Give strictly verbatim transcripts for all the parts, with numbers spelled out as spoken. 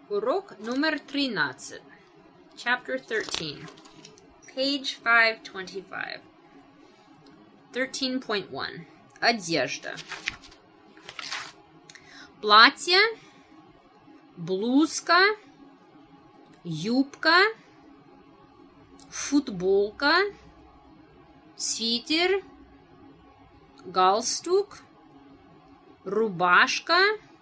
Урок номер тринадцать. Chapter thirteen. Page five twenty-five. thirteen point one. Одежда. Платье, блузка, юбка, футболка, свитер, галстук, рубашка,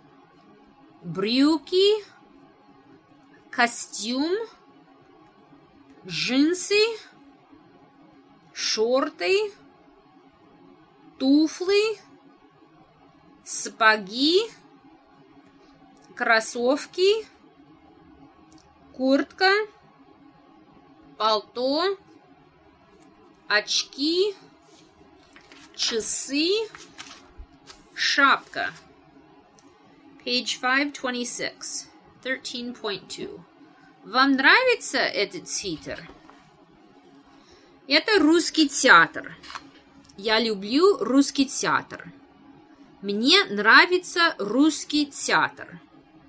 брюки, костюм, джинсы, шорты, туфли, сапоги, кроссовки, куртка, пальто, очки, часы, шапка. Page five twenty-six. thirteen point two. Вам нравится этот свитер? Это русский театр. Я люблю русский театр. Мне нравится русский театр.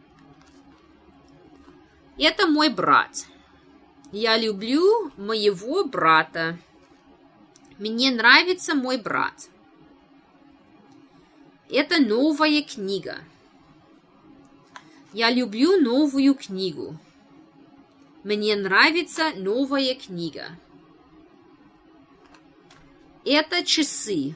Это мой брат. Я люблю моего брата. Мне нравится мой брат. Это новая книга. Я люблю новую книгу. Мне нравится новая книга. Это часы.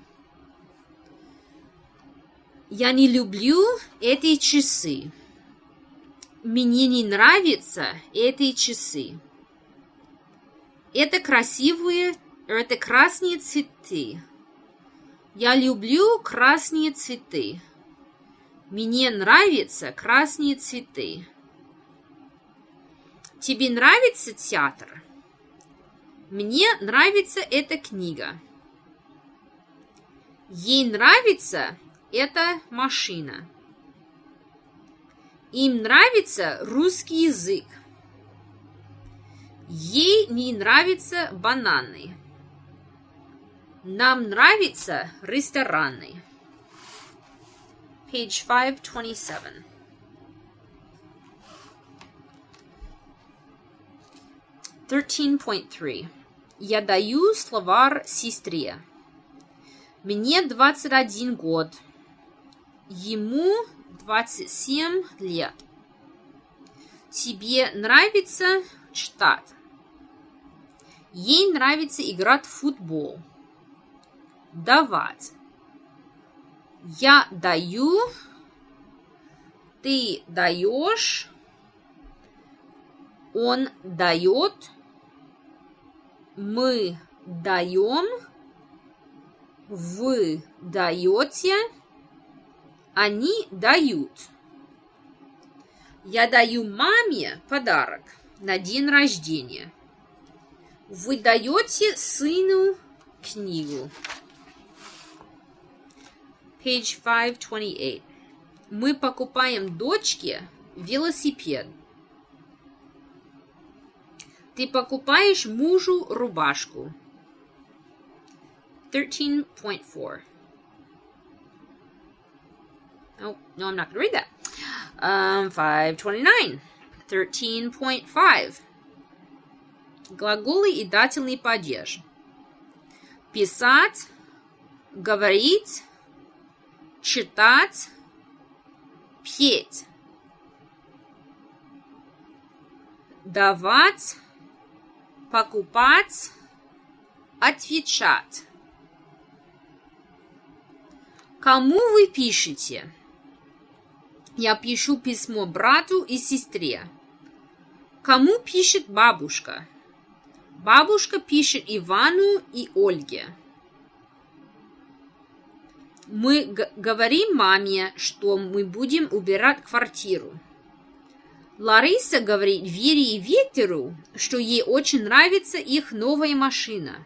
Я не люблю эти часы. Мне не нравятся эти часы. Это красивые, это красные цветы. Я люблю красные цветы. Мне нравятся красные цветы. Тебе нравится театр? Мне нравится эта книга. Ей нравится эта машина. Им нравится русский язык. Ей не нравятся бананы. Нам нравятся рестораны. Page five twenty-seven. thirteen point three. Я даю словарь сестре. Мне двадцать один год. Ему двадцать семь лет. Тебе нравится читать? Ей нравится играть в футбол. Давать. Я даю. Ты даешь. Он дает. Мы даем. Вы даете. Они дают. Я даю маме подарок на день рождения. Вы даете сыну книгу. Page five twenty-eight. Мы покупаем дочке велосипед. Ты покупаешь мужу рубашку. thirteen point four. Oh, no, I'm not going to read that. Um, five twenty-nine. thirteen point five. Глаголы и дательный падеж. Писать, говорить, читать, петь. Давать, покупать, отвечать. Кому вы пишете? Я пишу письмо брату и сестре. Кому пишет бабушка? Бабушка пишет Ивану и Ольге. Мы г- говорим маме, что мы будем убирать квартиру. Лариса говорит Вере и Виктору, что ей очень нравится их новая машина.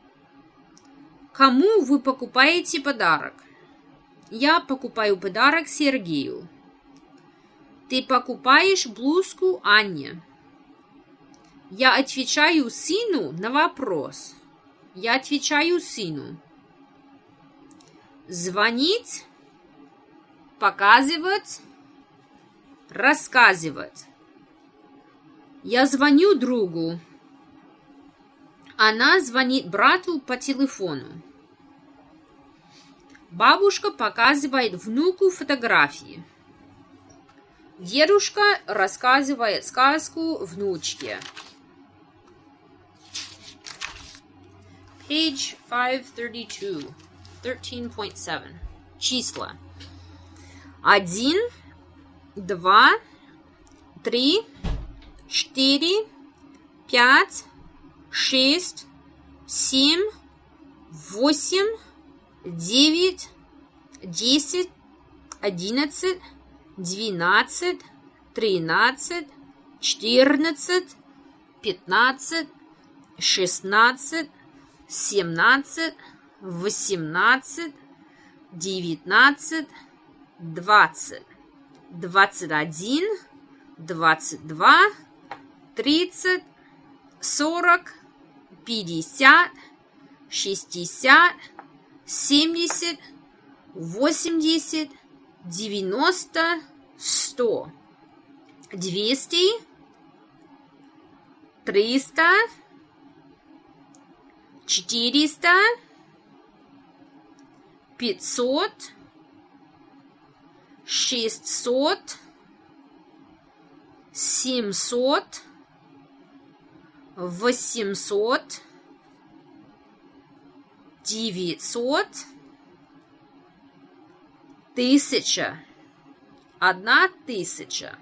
Кому вы покупаете подарок? Я покупаю подарок Сергею. Ты покупаешь блузку Анне. Я отвечаю сыну на вопрос. Я отвечаю сыну. Звонить, показывать, Рассказывать. Я звоню другу. Она звонит брату по телефону. Бабушка показывает внуку фотографии. Дедушка рассказывает сказку внучке. Page five thirty-two, thirteen point seven. Числа. Один, два, три, четыре, пять, шесть, семь, восемь, девять, десять, одиннадцать, двенадцать, тринадцать, четырнадцать, пятнадцать, шестнадцать, семнадцать, восемнадцать, девятнадцать, двадцать, двадцать один, двадцать два, тридцать, сорок, пятьдесят, шестьдесят, семьдесят, восемьдесят, девяносто, сто, двести, триста, четыреста, пятьсот, шестьсот, семьсот, восемьсот, девятьсот, тысяча, одна тысяча,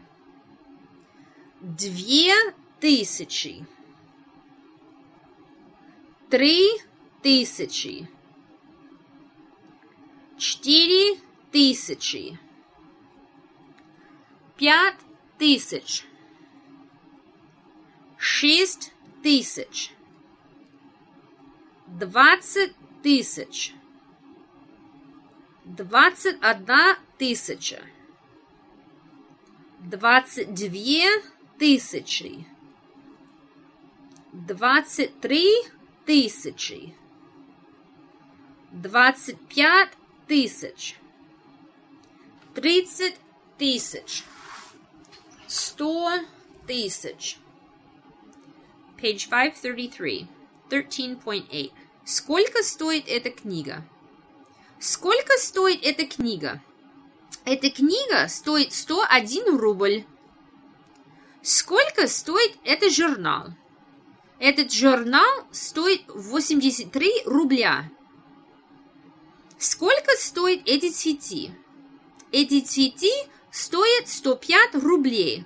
две тысячи, три тысячи, четыре тысячи, пять тысяч, шесть тысяч, двадцать тысяч, двадцать одна тысяча, двадцать две тысячи, двадцать три тысячи, двадцать пять тысяч, тридцать тысяч, сто тысяч. Page five thirty-three, thirteen point eight. Сколько стоит эта книга? Сколько стоит эта книга? Эта книга стоит сто один рубль. Сколько стоит этот журнал? Этот журнал стоит восемьдесят три рубля. Сколько стоят эти цветы? Эти цветы стоят сто пять рублей.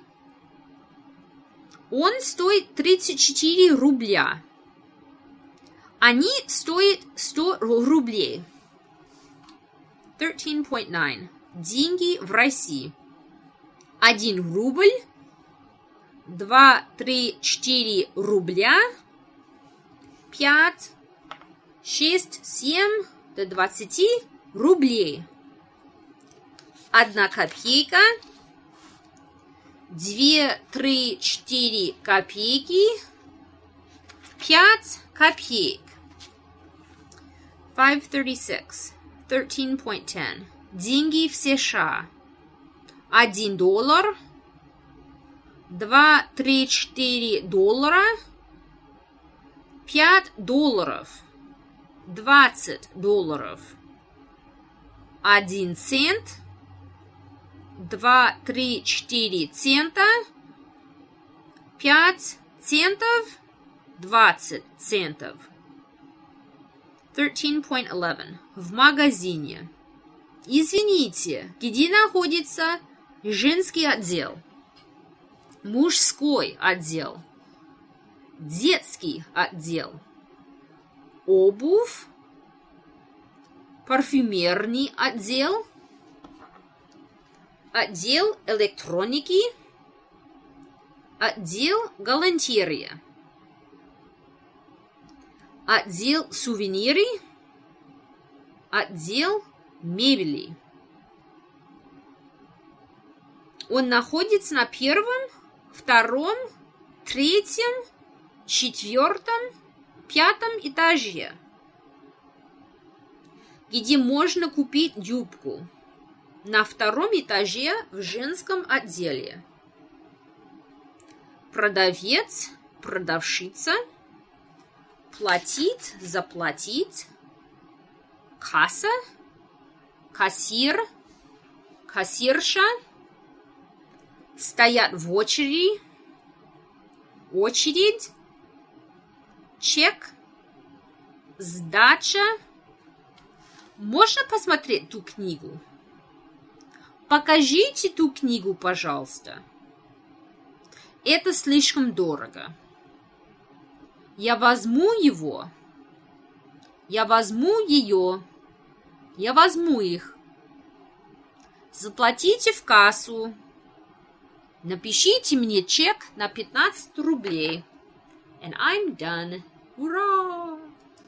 Он стоит тридцать четыре рубля. Они стоят сто рублей. thirteen point nine. Деньги в России. Один рубль. Два, три, четыре рубля. Пять, шесть, семь до двадцати рублей. Одна копейка. Две, три, четыре копейки. Пять копеек. five thirty-six. thirteen point ten. Деньги в США. Один доллар. Два, три, четыре доллара. Пять долларов. Двадцать долларов. Один цент. Два, три, четыре цента. Пять центов. Двадцать центов. thirteen point eleven. В магазине. Извините, где находится женский отдел? Мужской отдел. Детский отдел. Обувь. Парфюмерный отдел. Отдел электроники. Отдел галантерея. Отдел сувениры. Отдел мебели. Он находится на первом, втором, третьем, четвертом, пятом этаже, где можно купить юбку. на втором этаже в женском отделе. Продавец, продавщица, платить, заплатить, касса, кассир, кассирша, стоят в очереди, очередь, чек, сдача. Можно посмотреть ту книгу? Покажите ту книгу, пожалуйста. Это слишком дорого. Я возьму его. Я возьму ее. Я возьму их. Заплатите в кассу. Напишите мне чек на пятнадцать рублей. And I'm done. Ура!